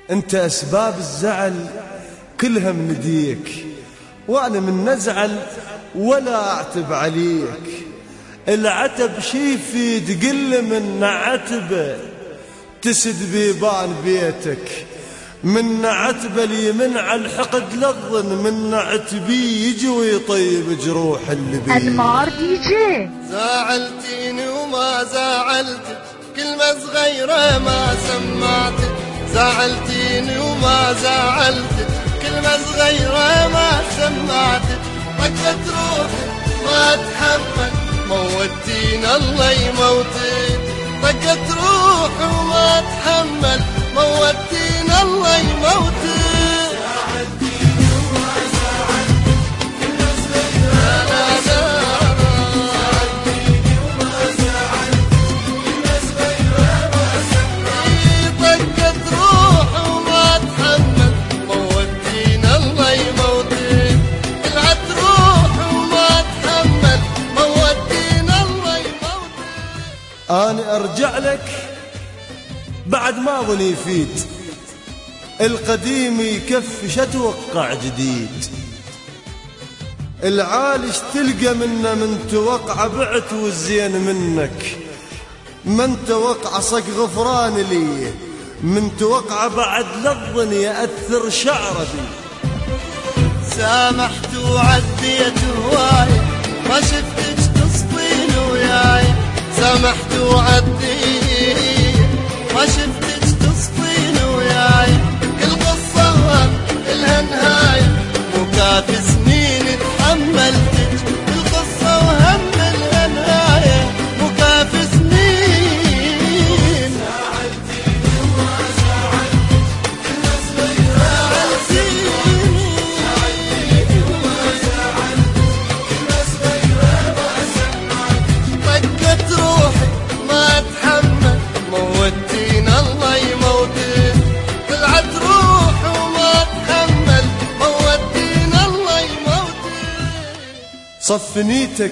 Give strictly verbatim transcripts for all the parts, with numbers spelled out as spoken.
انت اسباب الزعل كلها من يديك، وانا من نزعل ولا اعتب عليك. العتب شي في تقل من عتبه تسد بيبان بيتك، من عتبه اليمن على الحقد لظن، من عتبي يجي ويطيب جروح اللي بيه. انمار دي جي. زعلتيني وما زعلتك، كلمة صغيرة ما سمعتك. زعلتيني وما زعلتك، كلمة صغيرة ما سمعتك. طقت روحي ما اتحمل، موتينا الله يموتك. طقت روحي وما اتحمل، موتينا الله يموتك. زعلتيني وما زعلتك، كلمة صغيرة ما زعلتيني وما زعلتك، كلمة صغيرة ما سمعتك. طقت روحي وما اتحمل، موتينا الله يموتك. طلعت روحي وما اتحمل، موتينا الله يموتك. أنا أرجع لك بعد ما ظني يفيد، القديم يكفي أتوقع جديد. العالش تلقى منه من توقع بعت والزين منك، من توقع صق غفران لي، من توقع بعد لظن يأثر شعره بي. سامحت وعديت هواي، ما شفتك تصطين وياي. سامحت وعديت، ما شفتك تصطين وياي. كل قصة إلها نهاية، وكافي سنين تحملتك. كل قصة وهم إلها نهاية، وكافي سنين. زعلتيني وما زعلتك، كلمة صغيرة زعلتيني. زعلتيني وما زعلتك، كلمة صغيرة ما سمعتك. طقت روحي ما اتحمل، موتينا الله يموتك. طلعت روحي وما اتحمل، موتينا الله يموتك. صف نيتك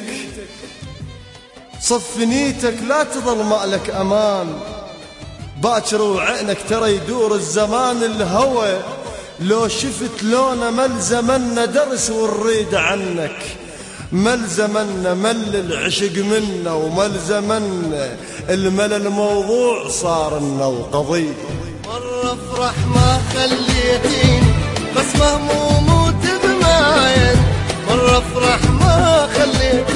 صف نيتك لا تظل مالك أمان، باكر وعينك ترى يدور الزمان. الهوى لو شفت لونه ملزمنا درس ونريد عنك. ملزمنا مل العشق منا، وملزمنا المل الموضوع صار لنا وقضية. مرة افرح ما خليتيني، بس مهموم وتبماين. مرة افرح ما خليتيني،